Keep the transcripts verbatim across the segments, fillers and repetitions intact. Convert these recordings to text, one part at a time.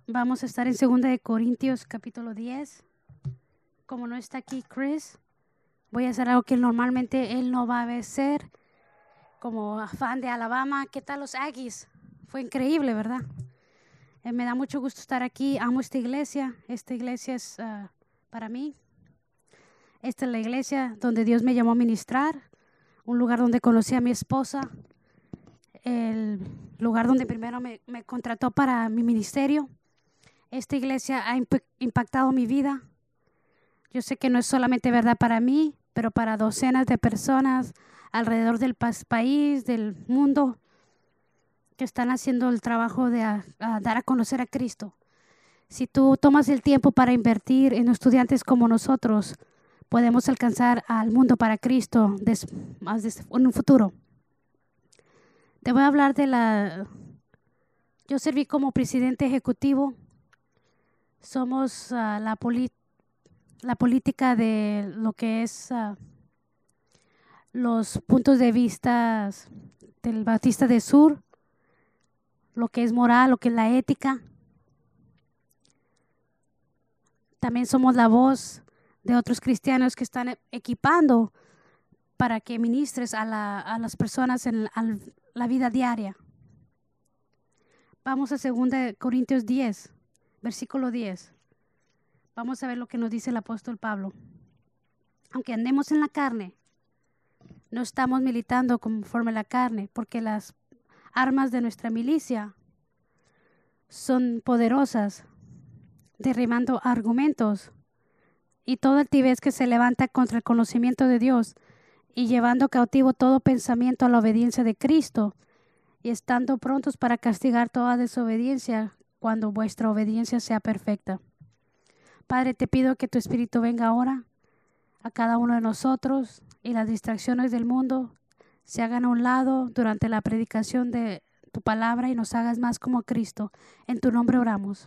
Vamos a estar en segunda de Corintios capítulo diez. Como no está aquí Chris, voy a hacer algo que normalmente él no va a hacer. Como fan de Alabama, ¿qué tal los Aggies? Fue increíble, ¿verdad? Eh, me da mucho gusto estar aquí. Amo esta iglesia. Esta iglesia es uh, para mí. Esta es la iglesia donde Dios me llamó a ministrar. Un lugar donde conocí a mi esposa. El lugar donde primero me, me contrató para mi ministerio. Esta iglesia ha imp- impactado mi vida. Yo sé que no es solamente verdad para mí, pero para docenas de personas alrededor del pas- país, del mundo, que están haciendo el trabajo de a, a dar a conocer a Cristo. Si tú tomas el tiempo para invertir en estudiantes como nosotros, podemos alcanzar al mundo para Cristo des, más des, en un futuro. Te voy a hablar de la... Yo serví como presidente ejecutivo. Somos uh, la, poli, la política de lo que es uh, los puntos de vista del Bautista de Sur, lo que es moral, lo que es la ética. También somos la voz de otros cristianos que están equipando para que ministres a, la, a las personas en a la vida diaria. Vamos a segunda Corintios diez, versículo diez. Vamos a ver lo que nos dice el apóstol Pablo. Aunque andemos en la carne, no estamos militando conforme a la carne, porque las armas de nuestra milicia son poderosas, derribando argumentos y toda altivez que se levanta contra el conocimiento de Dios, y llevando cautivo todo pensamiento a la obediencia de Cristo, y estando prontos para castigar toda desobediencia cuando vuestra obediencia sea perfecta. Padre, te pido que tu Espíritu venga ahora a cada uno de nosotros y las distracciones del mundo se hagan a un lado durante la predicación de tu palabra y nos hagas más como Cristo. En tu nombre oramos.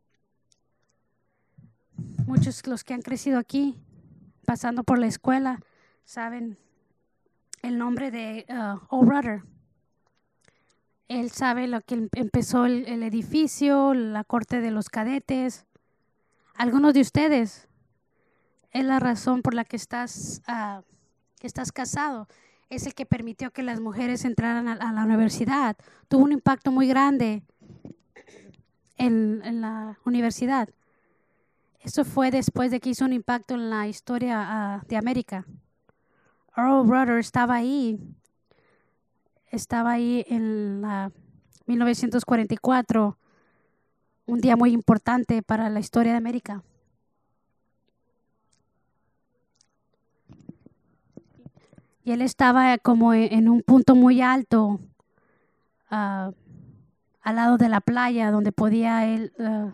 Muchos los que han crecido aquí, pasando por la escuela, saben el nombre de uh, Old Rudder. Él sabe lo que empezó el, el edificio, la corte de los cadetes. Algunos de ustedes es la razón por la que estás, uh, que estás casado. Es el que permitió que las mujeres entraran a, a la universidad. Tuvo un impacto muy grande en, en la universidad. Eso fue después de que hizo un impacto en la historia uh, de América. Earl Rudder estaba ahí. Estaba ahí en la mil novecientos cuarenta y cuatro, un día muy importante para la historia de América. Y él estaba como en un punto muy alto, uh, al lado de la playa, donde podía él uh,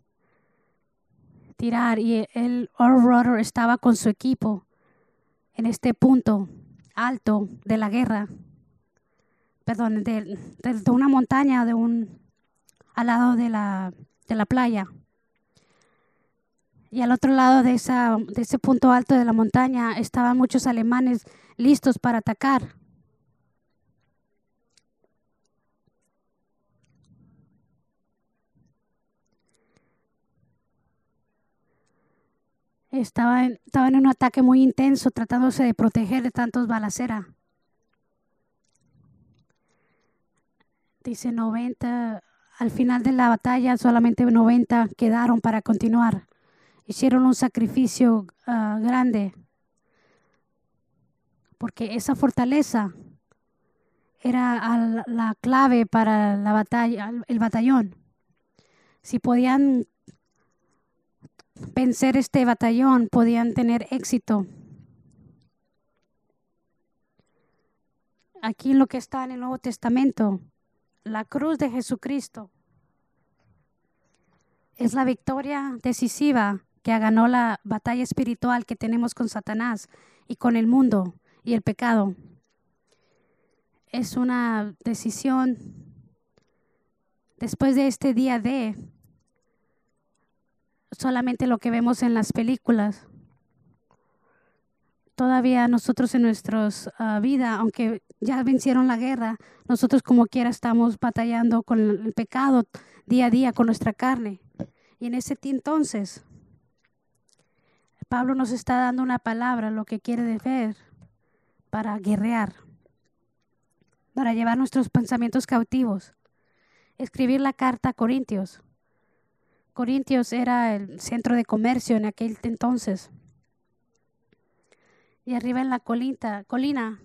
tirar. Y él, Earl Rudder, estaba con su equipo en este punto alto de la guerra. Perdón, de, de, de una montaña, de un, al lado de la, de la playa. Y al otro lado de, esa, de ese punto alto de la montaña estaban muchos alemanes listos para atacar. Estaban, estaban en un ataque muy intenso, tratándose de proteger de tantos balaceras. Dice noventa, al final de la batalla solamente noventa quedaron para continuar. Hicieron un sacrificio uh, grande, porque esa fortaleza era la clave para la batalla, el batallón. Si podían vencer este batallón, podían tener éxito. Aquí lo que está en el Nuevo Testamento, la cruz de Jesucristo es la victoria decisiva que ganó la batalla espiritual que tenemos con Satanás y con el mundo y el pecado. Es una decisión después de este día de solamente lo que vemos en las películas. Todavía nosotros en nuestra uh, vida, aunque ya vencieron la guerra, nosotros como quiera estamos batallando con el pecado día a día con nuestra carne. Y en ese entonces, Pablo nos está dando una palabra, lo que quiere ver para guerrear, para llevar nuestros pensamientos cautivos. Escribir la carta a Corintios. Corintios era el centro de comercio en aquel entonces. Y arriba en la colina, colina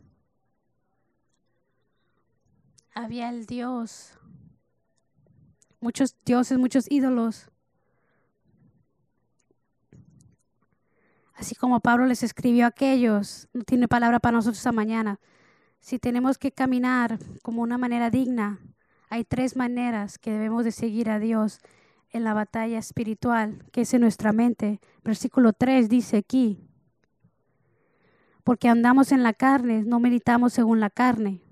había el Dios, muchos dioses, muchos ídolos. Así como Pablo les escribió a aquellos, no tiene palabra para nosotros esta mañana. Si tenemos que caminar como una manera digna, hay tres maneras que debemos de seguir a Dios en la batalla espiritual, que es en nuestra mente. Versículo tres dice aquí, porque andamos en la carne, no militamos según la carne.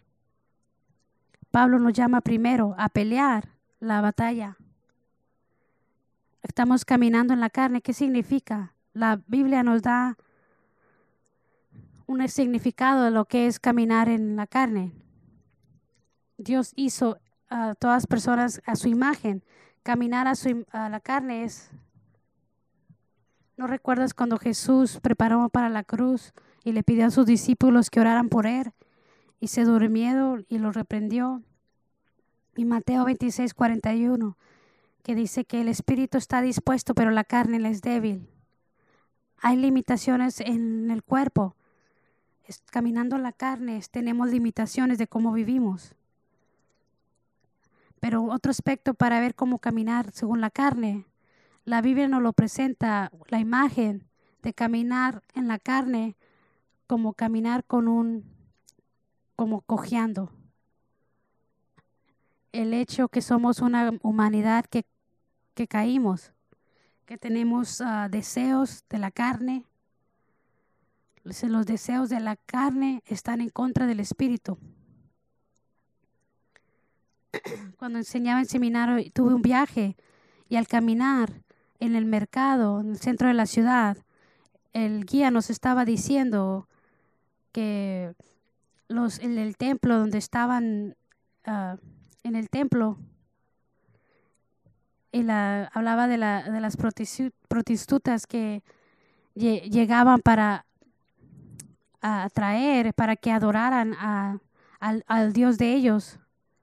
Pablo nos llama primero a pelear la batalla. Estamos caminando en la carne. ¿Qué significa? La Biblia nos da un significado de lo que es caminar en la carne. Dios hizo a todas personas a su imagen. Caminar a, su, a la carne es... ¿No recuerdas cuando Jesús preparó para la cruz y le pidió a sus discípulos que oraran por él y se durmieron y lo reprendió? Y Mateo veintiséis, cuarenta y uno, que dice que el espíritu está dispuesto, pero la carne le es débil. Hay limitaciones en el cuerpo. Es, caminando en la carne tenemos limitaciones de cómo vivimos. Pero otro aspecto para ver cómo caminar según la carne, la Biblia nos lo presenta, la imagen de caminar en la carne como caminar con un, como cojeando. El hecho que somos una humanidad que, que caímos, que tenemos uh, deseos de la carne. Los deseos de la carne están en contra del espíritu. Cuando enseñaba en seminario tuve un viaje y al caminar en el mercado, en el centro de la ciudad, el guía nos estaba diciendo que los, en el templo donde estaban, uh, en el templo, y la, hablaba de, la, de las prostitutas que lle, llegaban para a atraer, para que adoraran a, al, al Dios de ellos.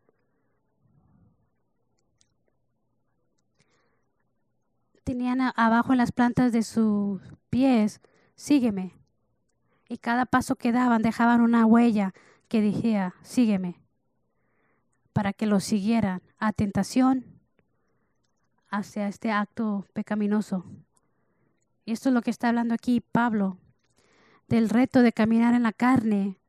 Tenían a, abajo en las plantas de sus pies, sígueme. Y cada paso que daban dejaban una huella que decía, sígueme, para que los siguieran a tentación hacia este acto pecaminoso. Y esto es lo que está hablando aquí Pablo, del reto de caminar en la carne.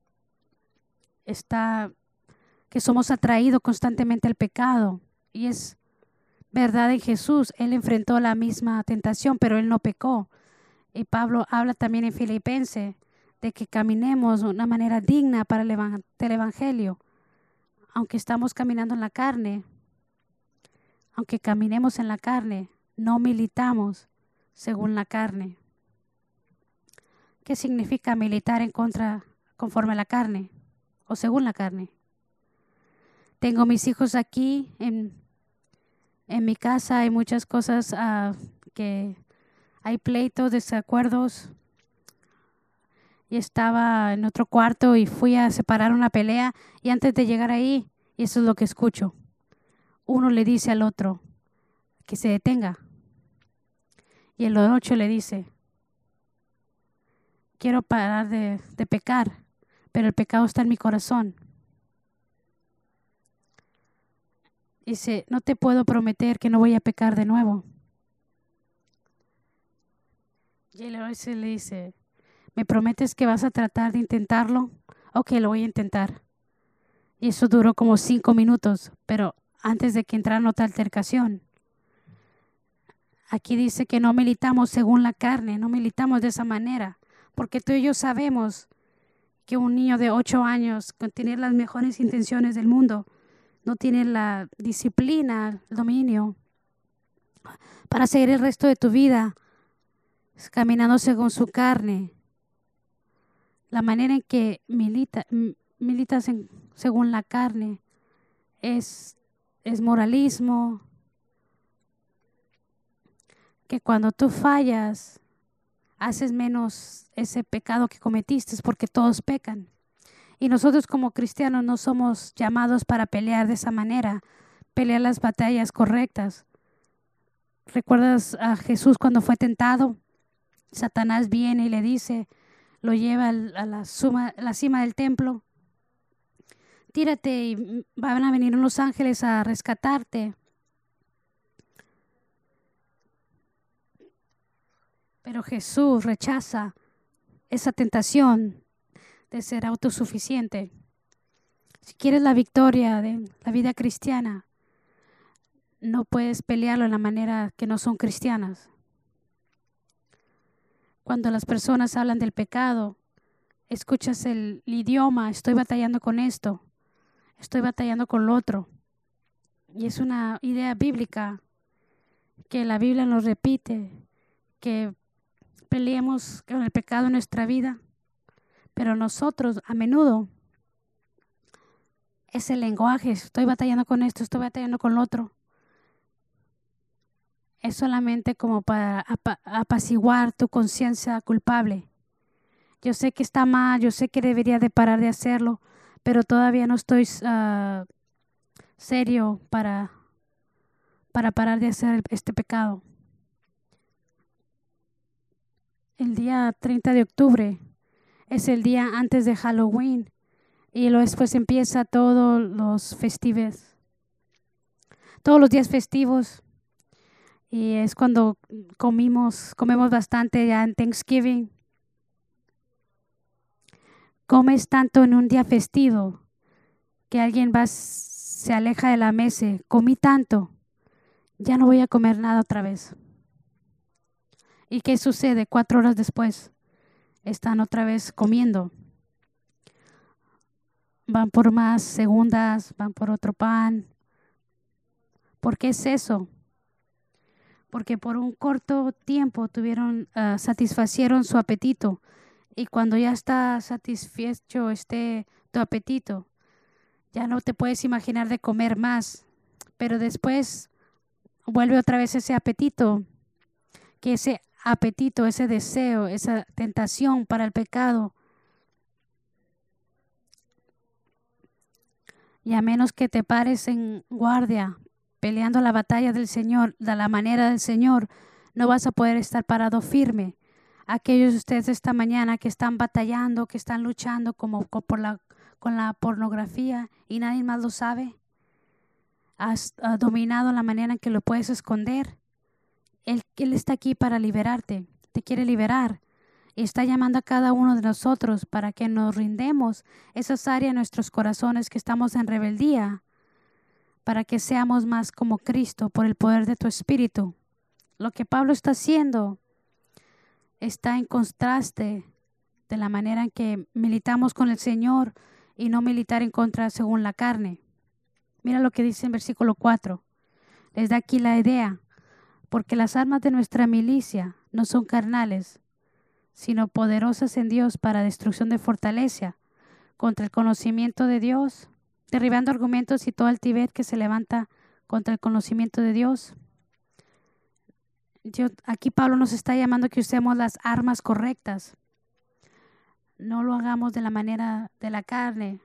Está que somos atraídos constantemente al pecado. Y es verdad en Jesús, Él enfrentó la misma tentación, pero Él no pecó. Y Pablo habla también en Filipenses de que caminemos de una manera digna para el, evang- el Evangelio. Aunque estamos caminando en la carne, aunque caminemos en la carne, no militamos según la carne. ¿Qué significa militar en contra, conforme a la carne o según la carne? Tengo mis hijos aquí, en, en mi casa hay muchas cosas uh, que hay pleitos, desacuerdos. Y estaba en otro cuarto y fui a separar una pelea y antes de llegar ahí, y eso es lo que escucho, uno le dice al otro que se detenga y el otro le dice, quiero parar de, de pecar, pero el pecado está en mi corazón. Dice, no te puedo prometer que no voy a pecar de nuevo. Y el otro le dice, ¿me prometes que vas a tratar de intentarlo? Ok, lo voy a intentar. Y eso duró como cinco minutos, pero antes de que entrara en otra altercación. Aquí dice que no militamos según la carne, no militamos de esa manera, porque tú y yo sabemos que un niño de ocho años, con tener las mejores intenciones del mundo, no tiene la disciplina, el dominio para seguir el resto de tu vida caminando según su carne. La manera en que milita, militas en, según la carne es, es moralismo, que cuando tú fallas, haces menos ese pecado que cometiste, porque todos pecan. Y nosotros como cristianos no somos llamados para pelear de esa manera, pelear las batallas correctas. ¿Recuerdas a Jesús cuando fue tentado? Satanás viene y le dice, lo lleva a la, suma, la cima del templo. Tírate y van a venir unos ángeles a rescatarte. Pero Jesús rechaza esa tentación de ser autosuficiente. Si quieres la victoria de la vida cristiana, no puedes pelearlo en la manera que no son cristianas. Cuando las personas hablan del pecado, escuchas el, el idioma, estoy batallando con esto, estoy batallando con lo otro. Y es una idea bíblica que la Biblia nos repite, que peleemos con el pecado en nuestra vida, pero nosotros a menudo ese lenguaje, estoy batallando con esto, estoy batallando con lo otro, es solamente como para ap- apaciguar tu conciencia culpable. Yo sé que está mal, yo sé que debería de parar de hacerlo, pero todavía no estoy uh, serio para, para parar de hacer este pecado. El día treinta de octubre es el día antes de Halloween y luego después empieza todos los festivos, todos los días festivos, y es cuando comimos, comemos bastante ya en Thanksgiving. Comes tanto en un día festivo que alguien va, se aleja de la mesa. Comí tanto, ya no voy a comer nada otra vez. ¿Y qué sucede? Cuatro horas después están otra vez comiendo. Van por más segundas, van por otro pan. ¿Por qué es eso? Porque por un corto tiempo tuvieron, uh, satisfacieron su apetito. Y cuando ya está satisfecho este tu apetito, ya no te puedes imaginar de comer más. Pero después vuelve otra vez ese apetito, que ese apetito, ese deseo, esa tentación para el pecado. Y a menos que te pares en guardia, peleando la batalla del Señor, de la manera del Señor, no vas a poder estar parado firme. Aquellos de ustedes esta mañana que están batallando, que están luchando como por la, con la pornografía y nadie más lo sabe, has uh, dominado la manera en que lo puedes esconder. Él, él está aquí para liberarte, te quiere liberar. Y está llamando a cada uno de nosotros para que nos rindemos esas áreas de nuestros corazones que estamos en rebeldía, para que seamos más como Cristo por el poder de tu Espíritu. Lo que Pablo está haciendo está en contraste de la manera en que militamos con el Señor y no militar en contra según la carne. Mira lo que dice en versículo cuatro. Les da aquí la idea. Porque las armas de nuestra milicia no son carnales, sino poderosas en Dios para destrucción de fortaleza, contra el conocimiento de Dios, derribando argumentos y todo altivez que se levanta contra el conocimiento de Dios. Yo, aquí Pablo nos está llamando a que usemos las armas correctas. No lo hagamos de la manera de la carne.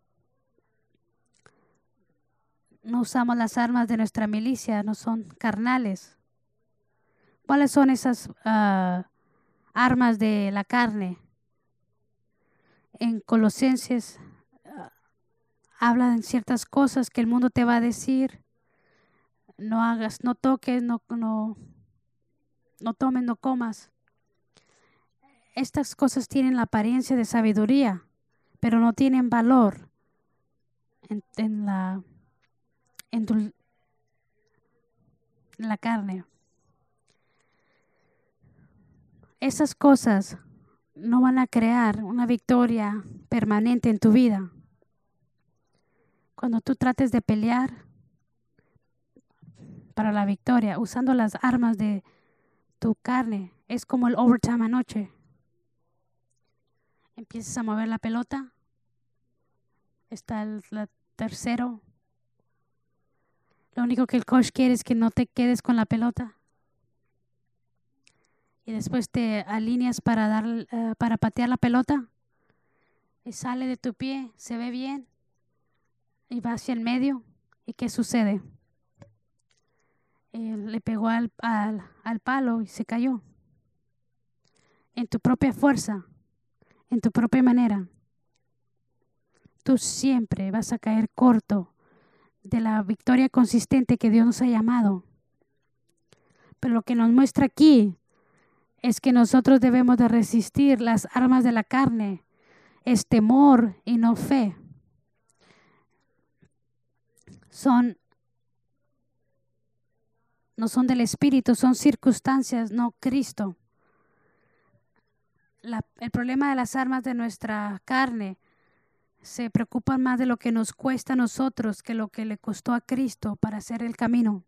No usamos las armas de nuestra milicia, no son carnales. ¿Cuáles son esas uh, armas de la carne? En Colosenses uh, hablan ciertas cosas que el mundo te va a decir. No hagas, no toques, no, no, no tomes, no comas. Estas cosas tienen la apariencia de sabiduría, pero no tienen valor en, en, la, en, tu, en la carne. Esas cosas no van a crear una victoria permanente en tu vida. Cuando tú trates de pelear para la victoria usando las armas de tu carne, es como el overtime anoche. Empiezas a mover la pelota, está el la tercero. Lo único que el coach quiere es que no te quedes con la pelota. y después te alineas para, dar, uh, para patear la pelota y sale de tu pie, se ve bien y va hacia el medio. ¿Y qué sucede? Eh, le pegó al, al, al palo y se cayó. En tu propia fuerza, en tu propia manera, tú siempre vas a caer corto de la victoria consistente que Dios nos ha llamado. Pero lo que nos muestra aquí es que nosotros debemos de resistir las armas de la carne. Es temor y no fe. Son, no son del Espíritu, son circunstancias, no Cristo. La, el problema de las armas de nuestra carne se preocupan más de lo que nos cuesta a nosotros que lo que le costó a Cristo para hacer el camino.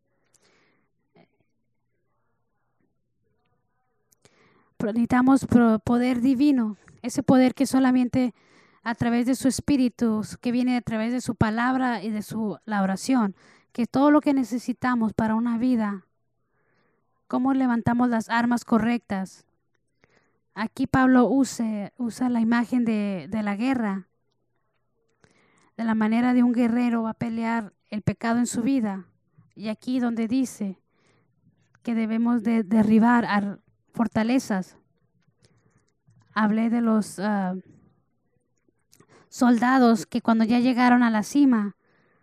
Necesitamos poder divino, ese poder que solamente a través de su Espíritu, que viene a través de su palabra y de su, la oración, que todo lo que necesitamos para una vida, cómo levantamos las armas correctas. Aquí Pablo use, usa la imagen de, de la guerra, de la manera de un guerrero va a pelear el pecado en su vida. Y aquí donde dice que debemos de derribar a fortalezas. Hablé de los uh, soldados que cuando ya llegaron a la cima,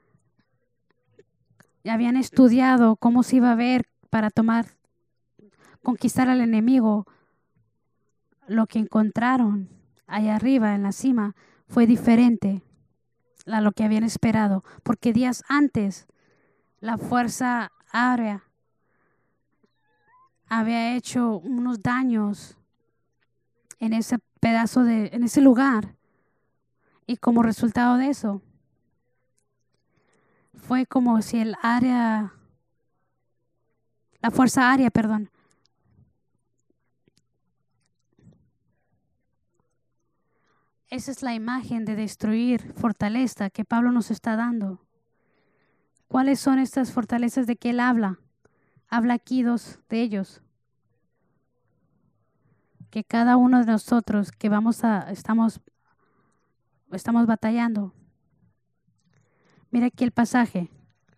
ya habían estudiado cómo se iba a ver para tomar, conquistar al enemigo. Lo que encontraron allá arriba en la cima fue diferente a lo que habían esperado, porque días antes la fuerza aérea había hecho unos daños en ese pedazo de, en ese lugar, y como resultado de eso fue como si el área, la fuerza aérea, perdón, esa es la imagen de destruir fortaleza que Pablo nos está dando. ¿Cuáles son estas fortalezas de que él habla? Habla aquí dos de ellos. Que cada uno de nosotros que vamos a, estamos, estamos batallando. Mira aquí el pasaje.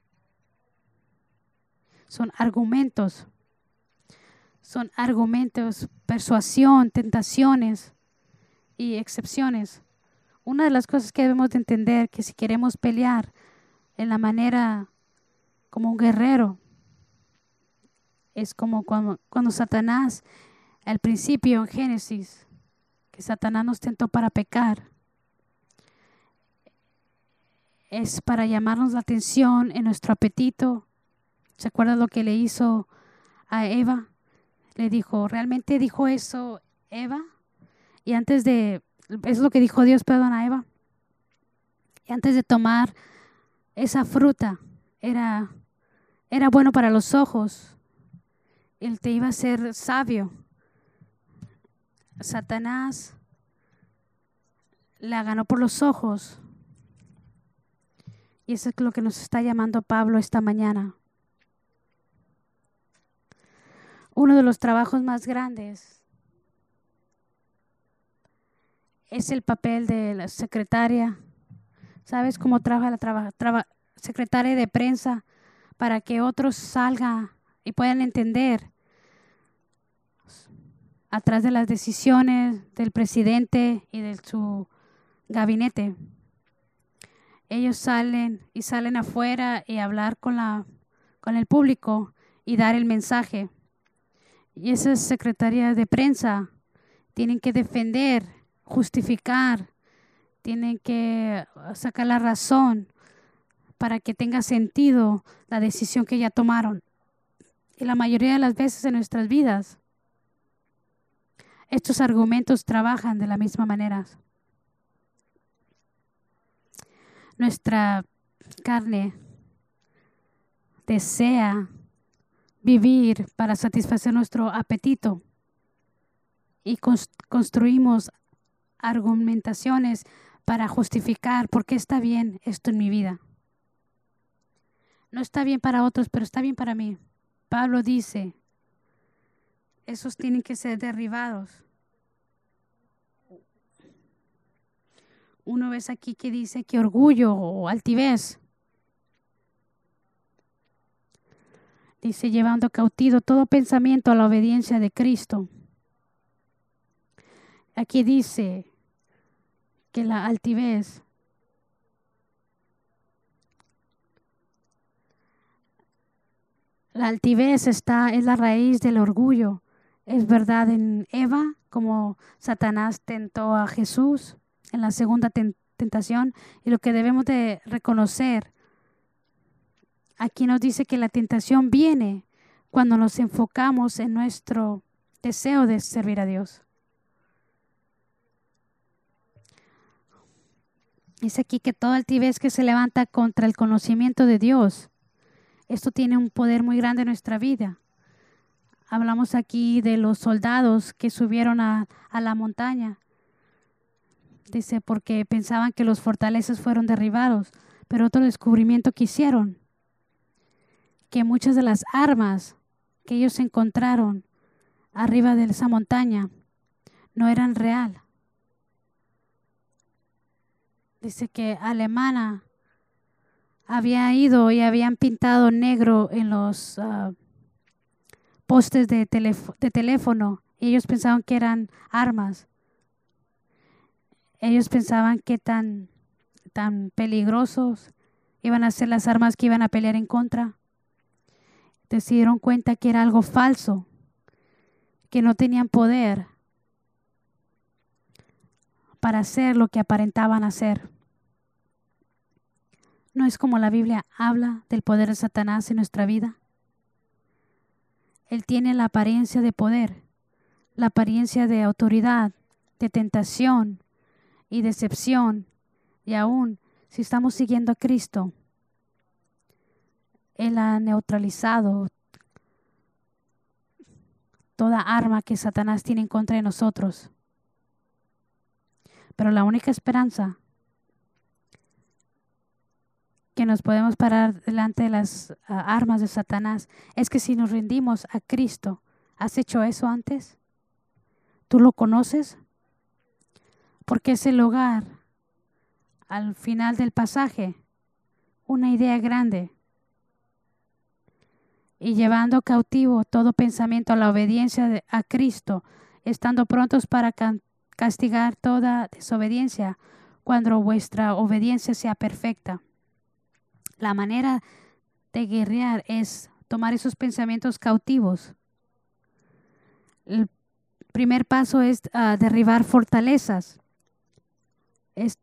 Son argumentos. Son argumentos, persuasión, tentaciones y excepciones. Una de las cosas que debemos de entender que si queremos pelear en la manera como un guerrero, es como cuando, cuando Satanás, al principio en Génesis, que Satanás nos tentó para pecar, es para llamarnos la atención en nuestro apetito. ¿Se acuerdan lo que le hizo a Eva? Le dijo, ¿realmente dijo eso Eva? Y antes de, es lo que dijo Dios, perdón, a Eva. Y antes de tomar esa fruta, era, era bueno para los ojos. Él te iba a hacer sabio. Satanás la ganó por los ojos. Y eso es lo que nos está llamando Pablo esta mañana. Uno de los trabajos más grandes es el papel de la secretaria. ¿Sabes cómo trabaja la traba, traba, secretaria de prensa para que otros salgan y puedan entender atrás de las decisiones del presidente y de su gabinete? Ellos salen y salen afuera y hablar con, la, con el público y dar el mensaje. Y esas secretarias de prensa tienen que defender, justificar, tienen que sacar la razón para que tenga sentido la decisión que ya tomaron. Y la mayoría de las veces en nuestras vidas, estos argumentos trabajan de la misma manera. Nuestra carne desea vivir para satisfacer nuestro apetito y construimos argumentaciones para justificar por qué está bien esto en mi vida. No está bien para otros, pero está bien para mí. Pablo dice, esos tienen que ser derribados. Uno ves aquí que dice que orgullo o altivez. Dice, llevando cautivo todo pensamiento a la obediencia de Cristo. Aquí dice que la altivez La altivez está, es la raíz del orgullo. Es verdad en Eva, como Satanás tentó a Jesús en la segunda ten- tentación. Y lo que debemos de reconocer, aquí nos dice que la tentación viene cuando nos enfocamos en nuestro deseo de servir a Dios. Dice aquí que toda altivez que se levanta contra el conocimiento de Dios, esto tiene un poder muy grande en nuestra vida. Hablamos aquí de los soldados que subieron a, a la montaña. Dice, porque pensaban que los fortalezas fueron derribados, pero otro descubrimiento que hicieron, que muchas de las armas que ellos encontraron arriba de esa montaña no eran real. Dice que Alemana había ido y habían pintado negro en los uh, postes de, teléf- de teléfono y ellos pensaban que eran armas. Ellos pensaban que tan, tan peligrosos iban a ser las armas que iban a pelear en contra. Entonces se dieron cuenta que era algo falso, que no tenían poder para hacer lo que aparentaban hacer. ¿No es como la Biblia habla del poder de Satanás en nuestra vida? Él tiene la apariencia de poder, la apariencia de autoridad, de tentación y decepción. Y aún si estamos siguiendo a Cristo, Él ha neutralizado toda arma que Satanás tiene en contra de nosotros. Pero la única esperanza que nos podemos parar delante de las uh, armas de Satanás es que si nos rendimos a Cristo. ¿Has hecho eso antes? ¿Tú lo conoces? Porque es el lugar al final del pasaje, una idea grande. Y llevando cautivo todo pensamiento a la obediencia de, a Cristo, estando prontos para can, castigar toda desobediencia cuando vuestra obediencia sea perfecta. La manera de guerrear es tomar esos pensamientos cautivos. El primer paso es uh, derribar fortalezas. Es,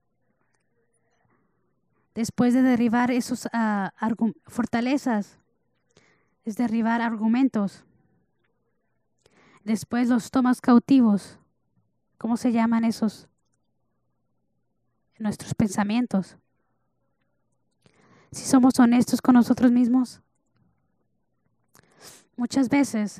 después de derribar esas uh, fortalezas, es derribar argumentos. Después los tomas cautivos. ¿Cómo se llaman esos? Nuestros pensamientos. Si somos honestos con nosotros mismos, muchas veces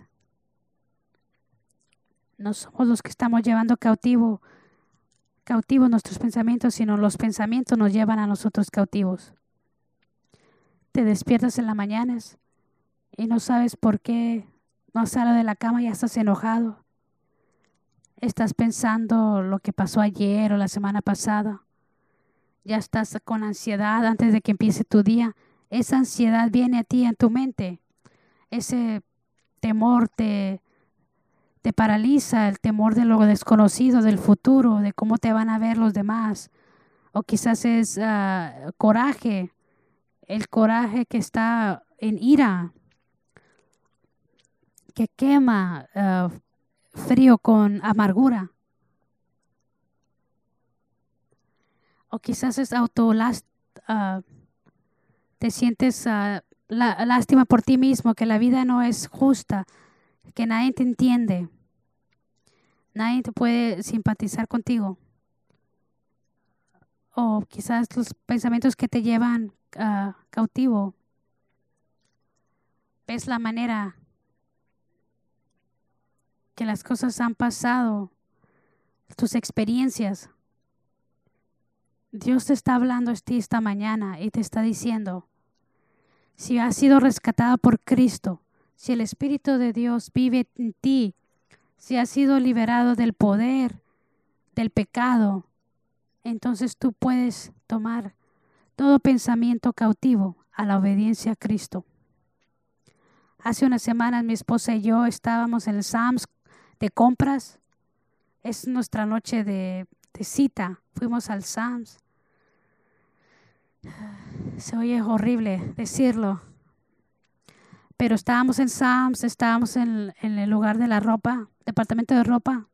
no somos los que estamos llevando cautivo, cautivos nuestros pensamientos, sino los pensamientos nos llevan a nosotros cautivos. Te despiertas en las mañanas y no sabes por qué no sales de la cama y ya estás enojado. Estás pensando lo que pasó ayer o la semana pasada. Ya estás con ansiedad antes de que empiece tu día. Esa ansiedad viene a ti en tu mente. Ese temor te, te paraliza, el temor de lo desconocido, del futuro, de cómo te van a ver los demás. O quizás es uh, coraje, el coraje que está en ira, que quema, uh, frío con amargura. O quizás es autolast, uh, te sientes uh, la, lástima por ti mismo, que la vida no es justa, que nadie te entiende, nadie te puede simpatizar contigo. O quizás los pensamientos que te llevan uh, cautivo. Ves la manera que las cosas han pasado, tus experiencias. Dios te está hablando a ti esta mañana y te está diciendo, si has sido rescatado por Cristo, Si el Espíritu de Dios vive en ti, si has sido liberado del poder, del pecado, entonces tú puedes tomar todo pensamiento cautivo a la obediencia a Cristo. Hace unas semanas mi esposa y yo estábamos en el Sam's de compras. Es nuestra noche de, de cita. Fuimos al Sam's. Se oye horrible decirlo, pero estábamos en Sam's, estábamos en, en el lugar de la ropa, departamento de ropa.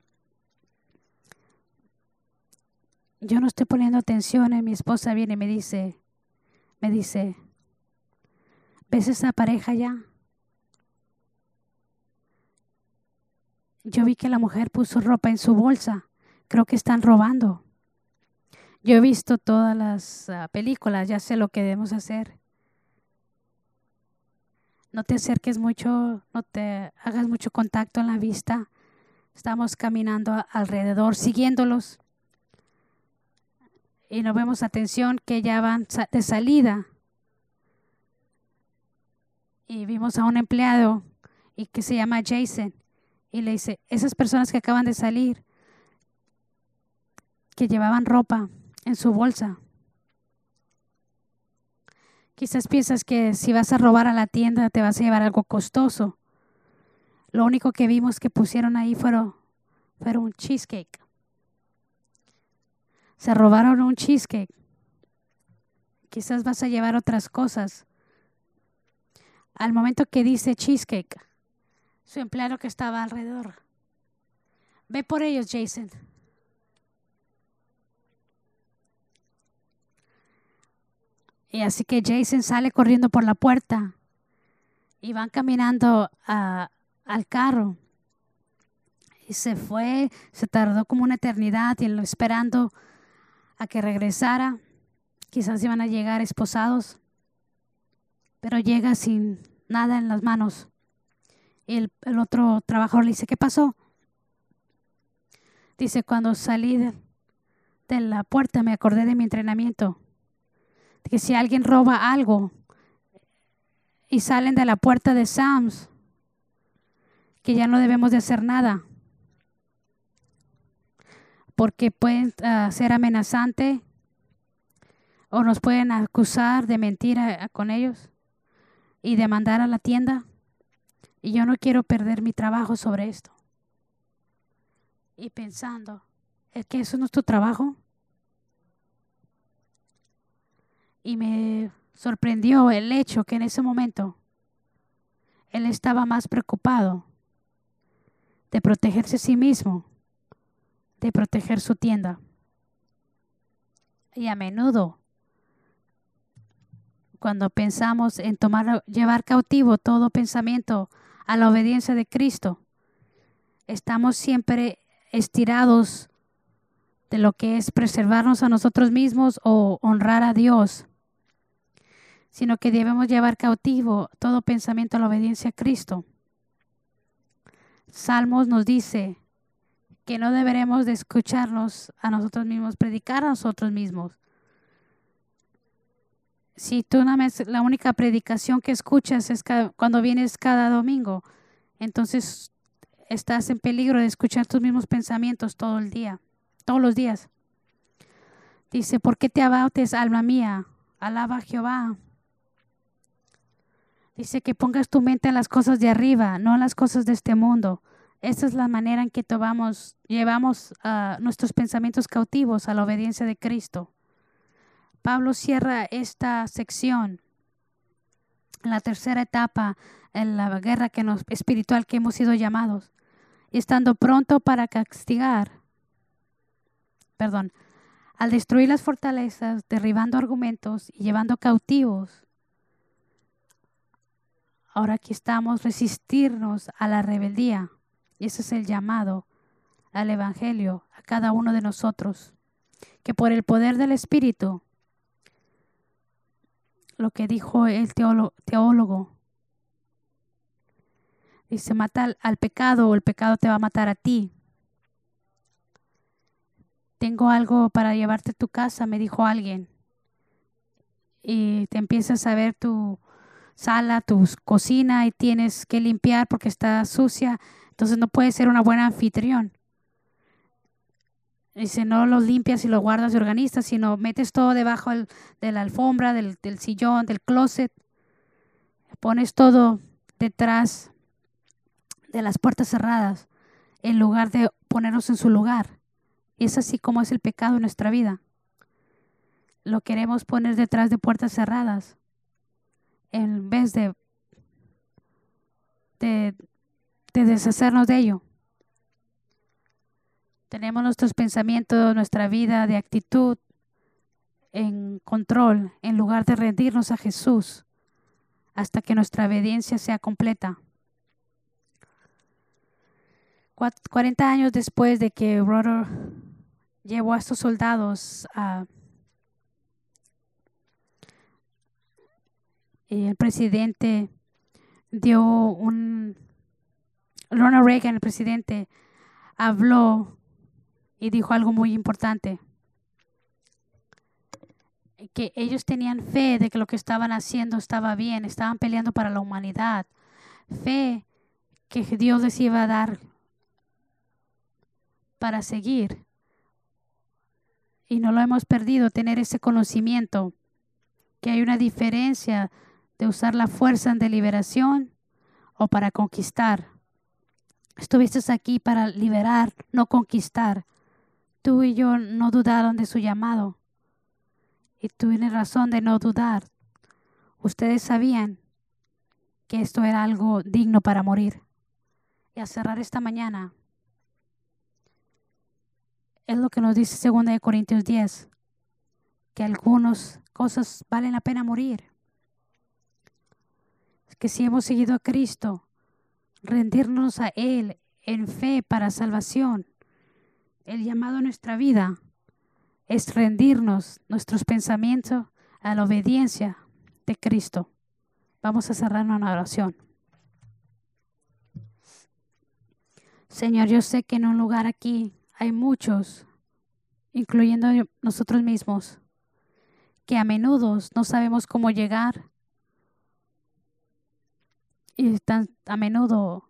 Yo no estoy poniendo atención y mi esposa viene y me dice, me dice, ¿ves esa pareja ya? Yo vi que la mujer puso ropa en su bolsa. Creo que están robando. Yo he visto todas las uh, películas, ya sé lo que debemos hacer. No te acerques mucho, no te hagas mucho contacto en la vista. Estamos caminando alrededor, siguiéndolos. Y no vemos atención que ya van de salida. Y vimos a un empleado y que se llama Jason. Y le dice, esas personas que acaban de salir, que llevaban ropa en su bolsa. Quizás piensas que si vas a robar a la tienda te vas a llevar algo costoso. Lo único que vimos que pusieron ahí fueron, fueron un cheesecake. Se robaron un cheesecake. Quizás vas a llevar otras cosas. Al momento que dice cheesecake, su empleado que estaba alrededor, ve por ellos, Jason. Y así que Jason sale corriendo por la puerta y van caminando a, al carro. Y se fue, se tardó como una eternidad y lo esperando a que regresara. Quizás iban a llegar esposados, pero llega sin nada en las manos. Y el, el otro trabajador le dice, ¿qué pasó? Dice, cuando salí de, de la puerta me acordé de mi entrenamiento. Que si alguien roba algo y salen de la puerta de Sam's, que ya no debemos de hacer nada. Porque pueden uh, ser amenazantes o nos pueden acusar de mentira con ellos y demandar a la tienda. Y yo no quiero perder mi trabajo sobre esto. Y pensando, ¿es que eso no es tu trabajo? Y me sorprendió el hecho que en ese momento él estaba más preocupado de protegerse a sí mismo, de proteger su tienda. Y a menudo, cuando pensamos en tomar, llevar cautivo todo pensamiento a la obediencia de Cristo, estamos siempre estirados de lo que es preservarnos a nosotros mismos o honrar a Dios, sino que debemos llevar cautivo todo pensamiento a la obediencia a Cristo. Salmos nos dice que no deberemos de escucharnos a nosotros mismos, predicar a nosotros mismos. Si tú no me, la única predicación que escuchas es cada, cuando vienes cada domingo, entonces estás en peligro de escuchar tus mismos pensamientos todo el día, todos los días. Dice, ¿por qué te abates, alma mía? Alaba a Jehová. Dice que pongas tu mente en las cosas de arriba, no en las cosas de este mundo. Esa es la manera en que tomamos, llevamos uh, nuestros pensamientos cautivos a la obediencia de Cristo. Pablo cierra esta sección en la tercera etapa, en la guerra que nos, espiritual que hemos sido llamados, estando pronto para castigar, perdón, al destruir las fortalezas, derribando argumentos y llevando cautivos. Ahora aquí estamos, resistirnos a la rebeldía. Y ese es el llamado al Evangelio a cada uno de nosotros. Que por el poder del Espíritu, lo que dijo el teólogo, teólogo dice, mata al, al pecado o el pecado te va a matar a ti. Tengo algo para llevarte a tu casa, me dijo alguien. Y te empiezas a ver tu, sala, tu cocina y tienes que limpiar porque está sucia. Entonces no puedes ser una buena anfitrión. Dice, no lo limpias y lo guardas y organizas, sino metes todo debajo del, de la alfombra, del, del sillón, del closet. Pones todo detrás de las puertas cerradas en lugar de ponernos en su lugar. Y es así como es el pecado en nuestra vida. Lo queremos poner detrás de puertas cerradas en vez de, de, de deshacernos de ello. Tenemos nuestros pensamientos, nuestra vida de actitud en control en lugar de rendirnos a Jesús hasta que nuestra obediencia sea completa. cuarenta años después de que Rudder llevó a estos soldados a y el presidente dio un Ronald Reagan, el presidente, habló y dijo algo muy importante, que ellos tenían fe de que lo que estaban haciendo estaba bien, estaban peleando para la humanidad, fe que Dios les iba a dar para seguir. Y no lo hemos perdido, tener ese conocimiento, que hay una diferencia de usar la fuerza en deliberación o para conquistar. Estuviste aquí para liberar, no conquistar. Tú y yo no dudaron de su llamado. Y tú tienes razón de no dudar. Ustedes sabían que esto era algo digno para morir. Y a cerrar esta mañana, es lo que nos dice segunda de Corintios diez, que algunas cosas valen la pena morir. Que si hemos seguido a Cristo, rendirnos a Él en fe para salvación, el llamado a nuestra vida es rendirnos nuestros pensamientos a la obediencia de Cristo. Vamos a cerrar una oración. Señor, yo sé que en un lugar aquí hay muchos, incluyendo nosotros mismos, que a menudo no sabemos cómo llegar y tan a menudo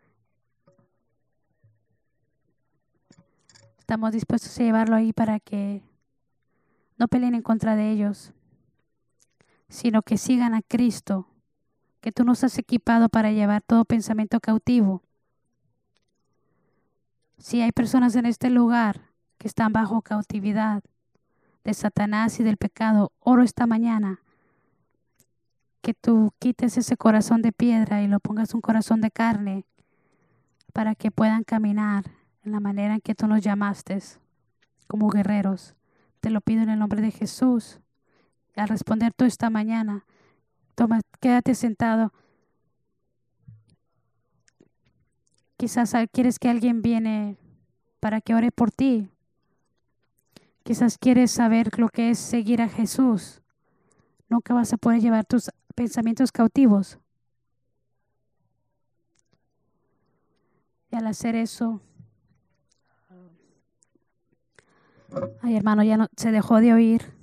estamos dispuestos a llevarlo ahí para que no peleen en contra de ellos, sino que sigan a Cristo, que tú nos has equipado para llevar todo pensamiento cautivo. Si hay personas en este lugar que están bajo cautividad de Satanás y del pecado, oro esta mañana que tú quites ese corazón de piedra y lo pongas un corazón de carne para que puedan caminar en la manera en que tú nos llamaste como guerreros. Te lo pido en el nombre de Jesús. Al responder tú esta mañana, toma, quédate sentado. Quizás quieres que alguien viene para que ore por ti. Quizás quieres saber lo que es seguir a Jesús. Nunca vas a poder llevar tus pensamientos cautivos. Y al hacer eso, ay hermano, ya no se dejó de oír.